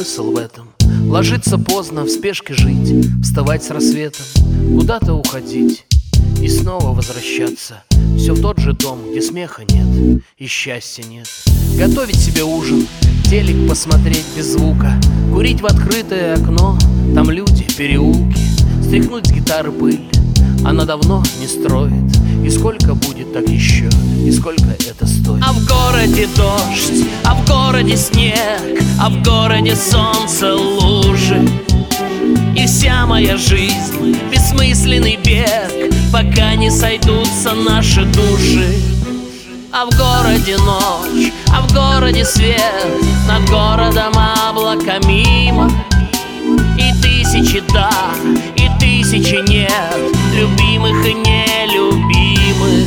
смысл в этом? Ложиться поздно, в спешке жить, вставать с рассветом, куда-то уходить и снова возвращаться. Все в тот же дом, где смеха нет и счастья нет. Готовить себе ужин, телек посмотреть без звука, курить в открытое окно, там люди, переулки, стряхнуть с гитары пыль, она давно не строит. И сколько будет так еще, и сколько это стоит? А в городе дождь, а в городе снег, а в городе солнце, лужи. И вся моя жизнь — бессмысленный бег, пока не сойдутся наши души. А в городе ночь, а в городе свет, над городом облака мимо. И тысячи да, и тысячи нет, любимых и нелюбимых.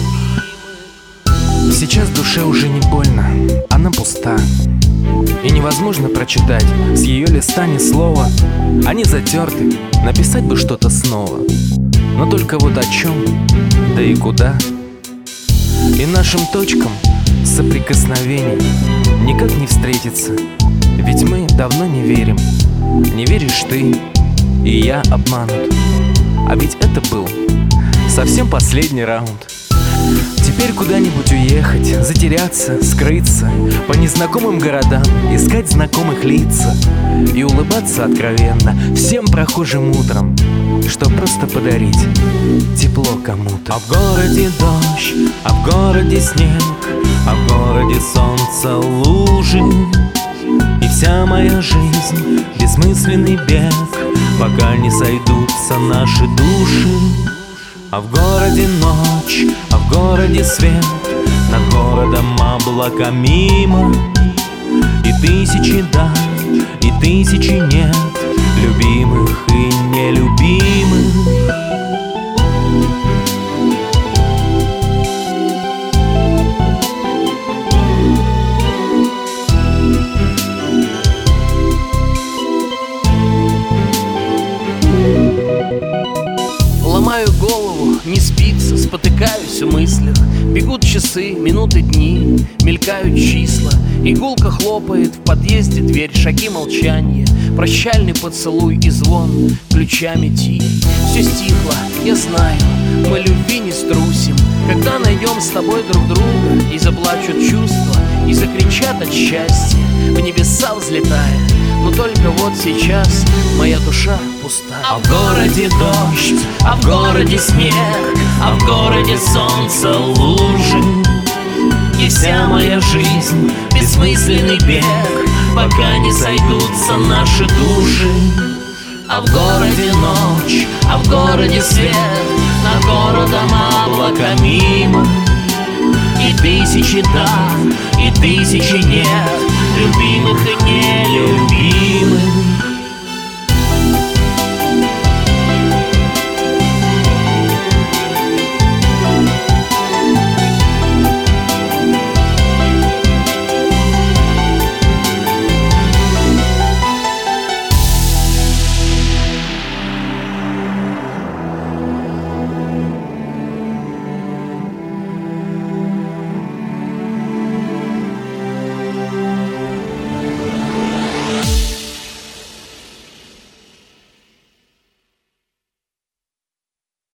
Сейчас душе уже не больно, она пуста, и невозможно прочитать с ее листа ни слова. Они затерты, написать бы что-то снова, но только вот о чем, да и куда. И нашим точкам соприкосновений никак не встретиться, ведь мы давно не верим. Не веришь ты, и я обманут. А ведь это был совсем последний раунд. Теперь куда-нибудь уехать, затеряться, скрыться по незнакомым городам, искать знакомых лиц и улыбаться откровенно всем прохожим утром, что просто подарить тепло кому-то. А в городе дождь, а в городе снег, а в городе солнце, лужи. И вся моя жизнь — бессмысленный бег, пока не сойдутся наши души. А в городе ночь, а в городе свет, над городом облака мимо. И тысячи да, и тысячи нет, любимых и нелюбимых. Ломаю голову, не спится, спотыкаюсь в мыслях. Бегут часы, минуты, дни, мелькают числа. Игулка хлопает в подъезде дверь, шаги молчания, прощальный поцелуй и звон ключами тихий. Все стихло, я знаю, мы любви не струсим, когда найдем с тобой друг друга. И заплачут чувства, и закричат от счастья, в небеса взлетая. Но только вот сейчас моя душа пуста. А в городе дождь, а в городе снег, а в городе солнце, лужи. И вся моя жизнь — бессмысленный бег, пока не сойдутся наши души. А в городе ночь, а в городе свет, над городом облака мимо. И тысячи да, и тысячи нет, любимых и нелюбимых.